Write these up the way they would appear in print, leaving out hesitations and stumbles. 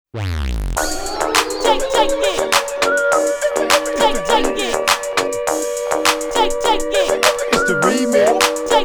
It's the remix.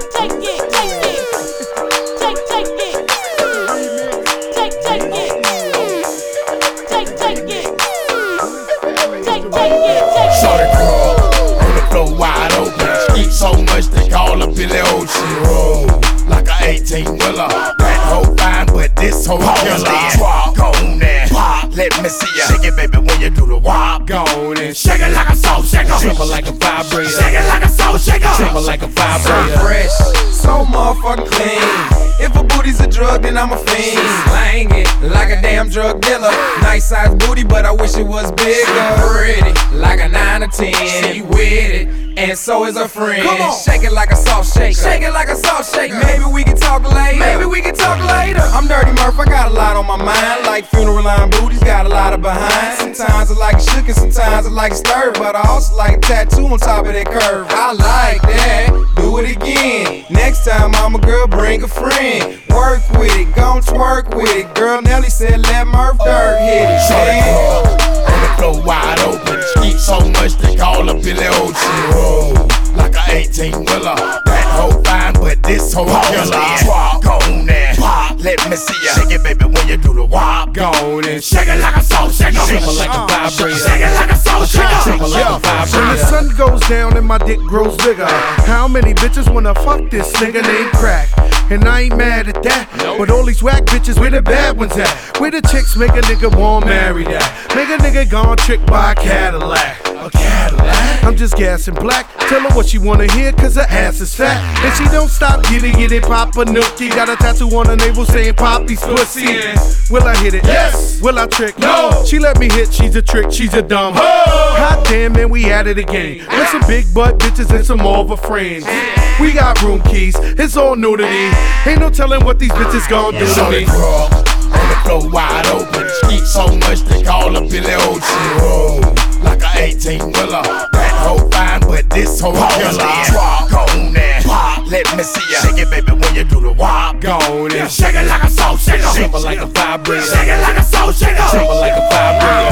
Shorty crawl on the floor wide open. Eat so much they call her Billy Ocean. Roll like a 18-wheeler. That hoe fine, but this hoe killer. Drop on there, pop. Let me see ya. Shake it, baby, when you do the wop. Go on and Shake it like a salt shaker. tremble like a vibrator. Shake it like a salt shaker. Tremble like a So vibrator. fresh, so motherfucking clean. If a booty's a drug, then I'm a fiend. Slang it like a damn drug dealer. Nice size booty, but I wish it was bigger. Pretty, like a 9 or 10. She with it, and so is her friend. Come on, shake it like a salt shaker. Shake it like a salt shaker. Maybe we can talk later. Maybe we can talk later. I'm Dirty Murph, I got a lot on my mind. Like funeral line booties, got a lot of behind. Sometimes I like it shook and sometimes I like it stirred, but I also like a tattoo on top of that curve. I like that. Do it again. Next time, mama girl, bring a friend. Work with it, gon' twerk with it. Girl Nelly said let Murph Dirt hit it. Shorty Yeah. crawl on the floor wide open. Eat so much they call her Billy Ocean. Roll like a 18-wheeler. That hoe fine, but this hoe killer. Drop on there, pop. Let me see ya. Shake it, baby, when you do the wop. Go on and Shake it like a salt shaker. tremble like a vibrator. Shake it like a salt shaker. Tremble like a When the vibrator. sun goes down and my dick grows bigger, how many bitches wanna fuck this nigga named Crack? And I ain't mad at that, but all these whack bitches, where the bad ones at? Where the chicks make a nigga want marry that? Make a nigga gone trick by a Cadillac. A Cadillac? I'm just gassing black. Tell her what she wanna hear, cause her ass is fat. And she don't stop, get it, Papa Nookie. Got a tattoo on her navel saying Poppy's pussy. Will I hit it? Yes. Will I trick? No. She let me hit, she's a trick, she's a dumb. Hot damn, man, we at it again. With some big butt bitches and some more of her friends. We got room keys, it's all nudity. Ain't no telling what these bitches gon' do to Shorty me. crawl on the floor wide open. Eat so much they call her Billy Ocean. Roll like a 18-wheeler. That hoe fine, but this hoe killer. Drop on there, pop. Let me see ya. Shake it, baby, when you do the wop. Go on and Shake it like a salt shaker. tremble like a vibrator. Shake it like a salt shaker. Tremble like a vibrator.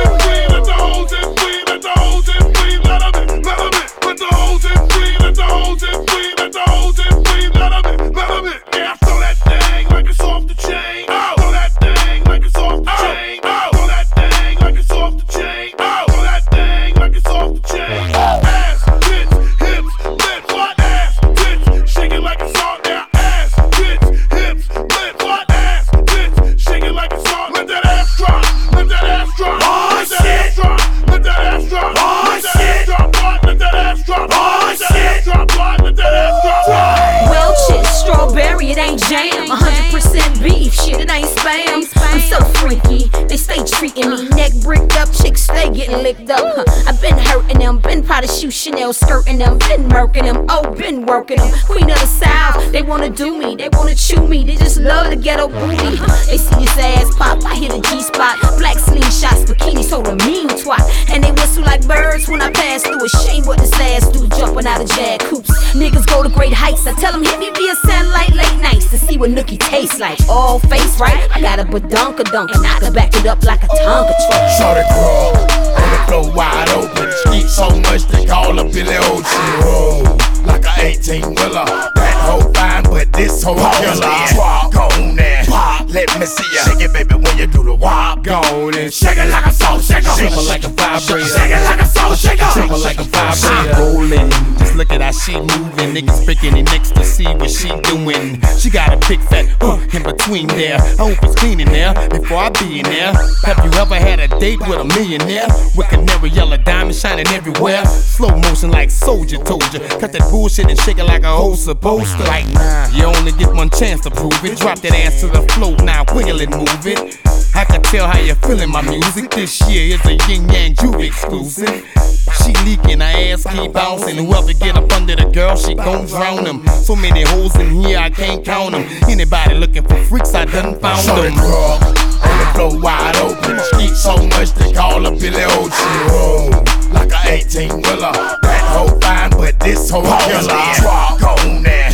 Strawberry, it ain't jam. 100% beef, shit, it ain't spam. I'm so freaky, they stay treating me. Neck bricked up, chicks stay getting licked up. I've been hurting them, been Prada shoe Chanel skirting them, been murking them, oh, been working them. Queen of the South, they wanna do me, they wanna chew me, they just love the ghetto booty. They see this ass pop, I hit a G-spot. Black slingshots, bikini, so the mean twat. And they whistle like birds when I pass through. A shame what this ass do, jumping out of Jag coops. Niggas go to great heights, I tell them hit me via satellite late nights to see what nookie tastes like. All face right, I got a badunka-dunk and I can back it up like a Tonka truck. Shorty crawl on the floor wide open. Eat so much they call her Billy Ocean. Roll like a 18-wheeler. That hoe fine, but this hoe killer. Drop on there, pop. Let me see ya. Shake it, baby, when you do the wop. Go on and Shake it like a salt shaker. tremble like a vibrator. Shake it like a salt shaker. Tremble like a She vibrator. rollin', just look at how she moving. Niggas picking it next to see what she doing. She got a big fat in between there. I hope it's clean in there before I be in there. Have you ever had a date with a millionaire? With canary yellow diamonds shining everywhere. Slow motion like Soldier told you. Cut that bullshit and shake it like a hoe supposed to. Like, nah, you only get one chance to prove it. Drop that ass to the floor now, wiggle it, move it. I can tell how you feeling my music. This year is a Yin Yang Juve exclusive. She leaking, her ass keep bouncing. Whoever get up under the girl, she gon' drown them. So many hoes in here, I can't count them. Anybody looking for freaks, I done found Shorty them. crawl on the floor wide open. Eat so much they call her Billy Ocean. Roll like a 18-wheeler. That hoe fine, but this hoe killer. Drop on there, pop.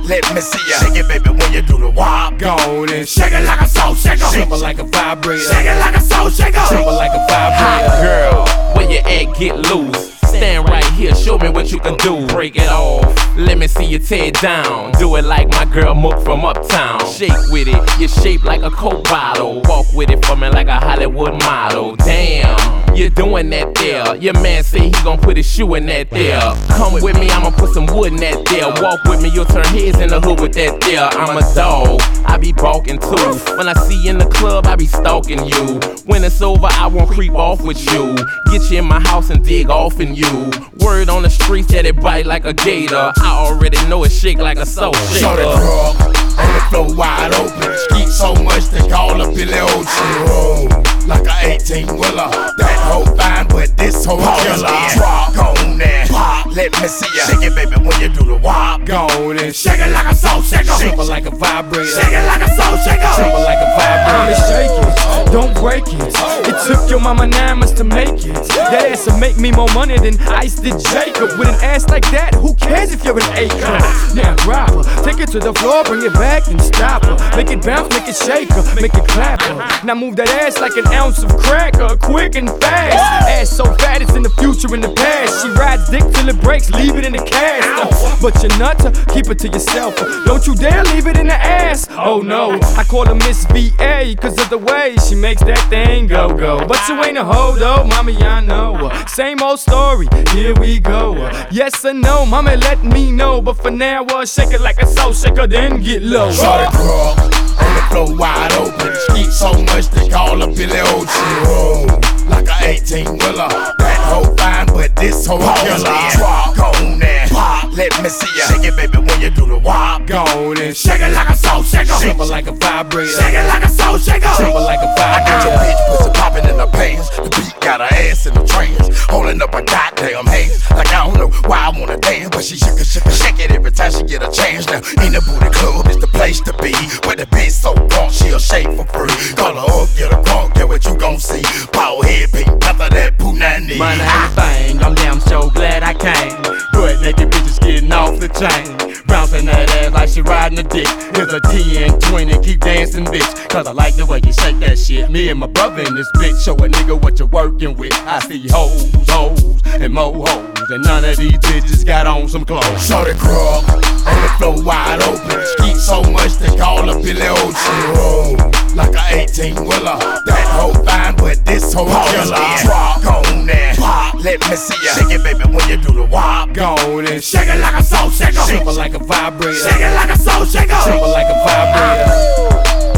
Let me see ya. Shake it, baby, when you do the wop. Go on and Shake it like a soul shaker. Simple like a vibrator. Shake it like a soul shaker. Simple like a vibrator. Girl, where you at, get loose. Stand right here, show me what you can do. Break it off, let me see you tear it down. Do it like my girl Mook from Uptown. Shake with it, you're shaped like a Coke bottle. Walk with it for me like a Hollywood model. Damn, you're doing that there. Your man say he gon' put his shoe in that there. Come with me, I'ma put some wood in that there. Walk with me, you'll turn heads in the hood with that there. I'm a dog, I be balking too. When I see you in the club, I be stalking you. When it's over, I won't creep off with you. Get you in my house and dig off in you. Word on the streets that it bite like a gator. I already know it shake like a soul Show the shaker. drug on the floor wide open. Skeet so much they call up Billy Ocean. Roll like a 18-wheeler. That hoe fine, but this hoe killer. Drop on there, pop. Let me see ya. Shake it, baby, when you do the wop. Go on and Shake it like a soul shaker. simple like a vibrator. Shake it like a soul shaker. Simple like a vibrator. Shake it, don't break it. It took your mama 9 months to make it. That ass will make me more money than Ice did Jacob. With an ass like that, who cares if you're an acre? Now drop her, take it to the floor, bring it back and stop her. Make it bounce, make it shake her, make it clap her. Now move that ass like an ounce of cracker, quick and fast. Ass so fat it's in the future, in the past. She rides dick till it breaks, leave it in the cast. But you nutter, keep it to yourself. Don't you dare leave it in the ass. Oh no, I call her Miss VA, cause of the way she makes that thing go. But you ain't a hoe though, mommy, I know. Same old story, here we go. Yes or no, mommy, let me know. But for now, shake it like a soul shaker, then get low. Show the drug on the floor wide open. Skeet so much they call up Billy Ocean. Roll like a 18-wheeler. That hoe fine, but this hoe killer. Drop on there, pop. Let me see ya. Shake it, baby, when you do the wop. Go on and Shake it like a soul shaker. simple like a vibrator. Shake it like a soul shaker. Simple like a I got your vibrator. bitch pussy popping in the pants. The beat got her ass in the trance. Holding up her goddamn hands. Like I don't know why I wanna dance, but she shake it every time she get a chance. Now in the booty club is the place to be. Where the bitch so drunk she'll shake for free. Call her up, get her crunk, get what you gon' see. Bald head, pink panther, that Punani. Money ain't a thing, I'm damn so glad I came. Butt naked bitches getting off the chain. Bouncing that ass like she riding a dick. Here's a 10, 20, keep dancing, bitch. Cause I like the way you shake that shit. Me and my brother in this bitch, show a nigga what you're working with. I see hoes, and more hoes. And none of these bitches got on some clothes. Show the grub on the floor wide open. Skeet so much they call up Billy Ocean. Roll like a 18-wheeler. That hoe fine, but this hoe killer. Drop on there, pop. Let me see ya. Shake it, baby, when you do the wop. Go on and Shake it like a soul shaker. simple like a vibrator. Shake it like a soul shaker. Simple like a vibrator.